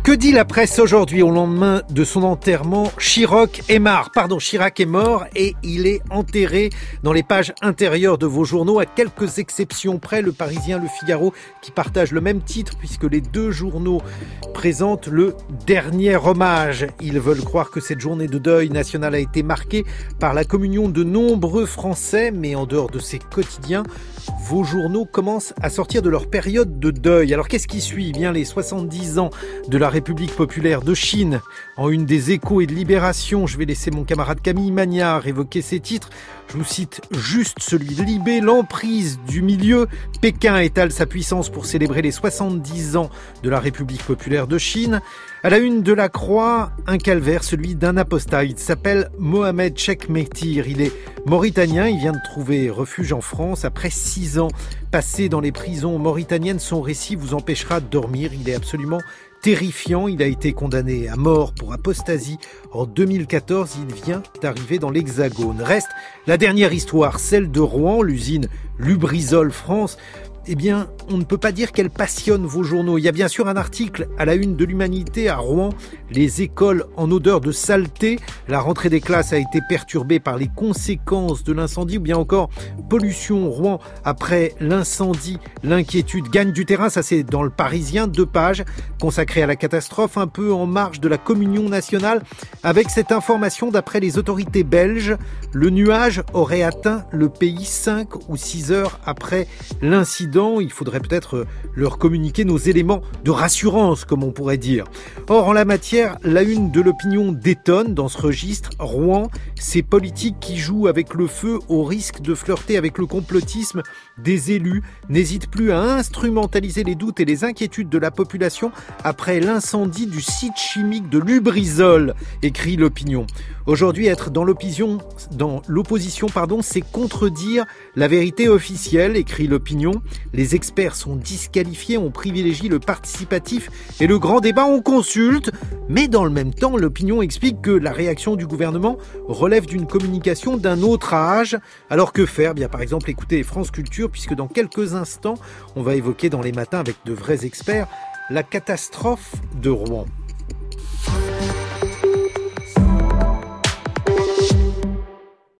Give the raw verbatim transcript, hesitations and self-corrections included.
Que dit la presse aujourd'hui au lendemain de son enterrement? Chirac est mort, pardon, Chirac est mort et il est enterré dans les pages intérieures de vos journaux, à quelques exceptions près, Le Parisien, Le Figaro, qui partagent le même titre puisque les deux journaux présentent le dernier hommage. Ils veulent croire que cette journée de deuil national a été marquée par la communion de nombreux Français, mais en dehors de ces quotidiens, vos journaux commencent à sortir de leur période de deuil. Alors qu'est-ce qui suit? Eh bien, les soixante-dix ans de la République populaire de Chine. En une des Échos et de Libération, je vais laisser mon camarade Camille Magnard évoquer ces titres. Je vous cite juste celui de Libé, l'emprise du milieu. Pékin étale sa puissance pour célébrer les soixante-dix ans de la République populaire de Chine. À la une de la Croix, un calvaire, celui d'un apostat. Il s'appelle Mohamed Chekmetir. Il est mauritanien, il vient de trouver refuge en France. Après six ans passés dans les prisons mauritaniennes, son récit vous empêchera de dormir. Il est absolument terrifiant. Il a été condamné à mort pour apostasie en deux mille quatorze. Il vient d'arriver dans l'Hexagone. Reste la dernière histoire, celle de Rouen, l'usine Lubrizol France. Eh bien, on ne peut pas dire qu'elle passionne vos journaux. Il y a bien sûr un article à la une de l'Humanité à Rouen, les écoles en odeur de saleté. La rentrée des classes a été perturbée par les conséquences de l'incendie, ou bien encore pollution Rouen après l'incendie. L'inquiétude gagne du terrain, ça c'est dans Le Parisien, deux pages consacrées à la catastrophe, un peu en marge de la communion nationale, avec cette information d'après les autorités belges. Le nuage aurait atteint le pays cinq ou six heures après l'incident. Il faudrait peut-être leur communiquer nos éléments de rassurance, comme on pourrait dire. Or, en la matière, la une de l'opinion détonne dans ce registre. Rouen, ces politiques qui jouent avec le feu au risque de flirter avec le complotisme des élus, n'hésitent plus à instrumentaliser les doutes et les inquiétudes de la population après l'incendie du site chimique de Lubrizol, écrit l'opinion. Aujourd'hui, être dans l'opposition, dans l'opposition, pardon, c'est contredire la vérité officielle, écrit l'opinion. Les experts sont disqualifiés, on privilégie le participatif et le grand débat, on consulte. Mais dans le même temps, l'opinion explique que la réaction du gouvernement relève d'une communication d'un autre âge. Alors que faire? Bien, par exemple, écoutez France Culture, puisque dans quelques instants, on va évoquer dans les matins avec de vrais experts la catastrophe de Rouen.